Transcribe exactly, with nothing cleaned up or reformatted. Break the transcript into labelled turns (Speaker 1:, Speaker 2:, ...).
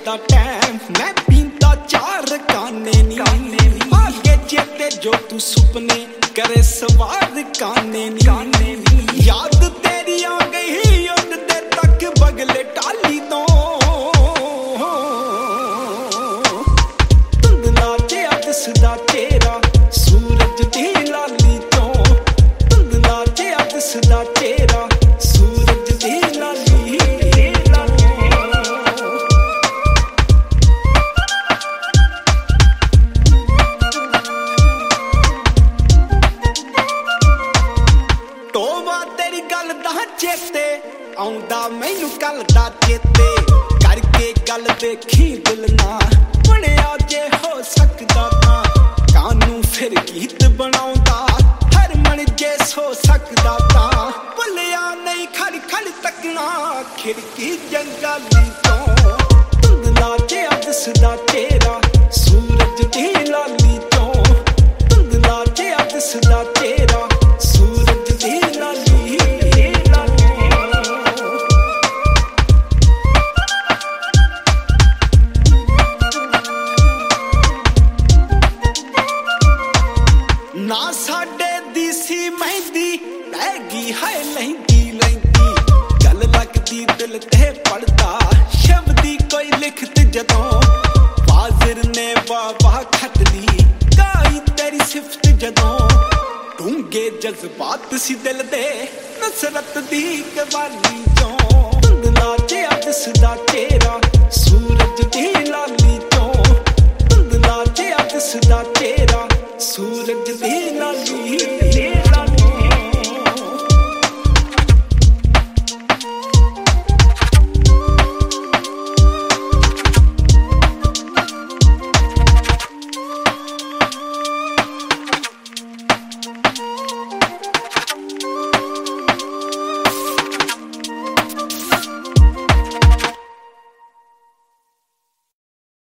Speaker 1: दा टाइम मैं पींदा चार काने नी आगे चेते जो तू सुपने करे सवार काने नी याद तेरी आ गई उड़दे तक बगले टाली तो धुंधला जिहा दिसदा चेहरा सूरज दी लाली तो धुंधला जिहा दिसदा चेहरा सूरज दी लाली चेते आउंदा मैनू कल दा चेते करके गल देखी दिल ना बनिया जे हो सकदा तां कानू फिर गीत बनाउंदा हर मन जे सो सकदा तां भुलिया नहीं खड़ खड़ तकना खिड़की जंगली तो धुंधला जिहा दिसदा चेहरा सूरज दी लाली तो धुंधला जिहा दिसदा चेहरा सूरज दी लाली ना साडे दी सी मेहंदी लैगी है लहंदी लहंदी गल लगदी दिल ते पड़दा शब्दी कोई लिखत जदों फाजिर ने वाह वाह खटली गाई तेरी सिफत जदों डूंगे जज्बात सी दिल दे नसरत दी कवाली चों धुंधला जिहा दिसदा चेहरा सूरज दी लाली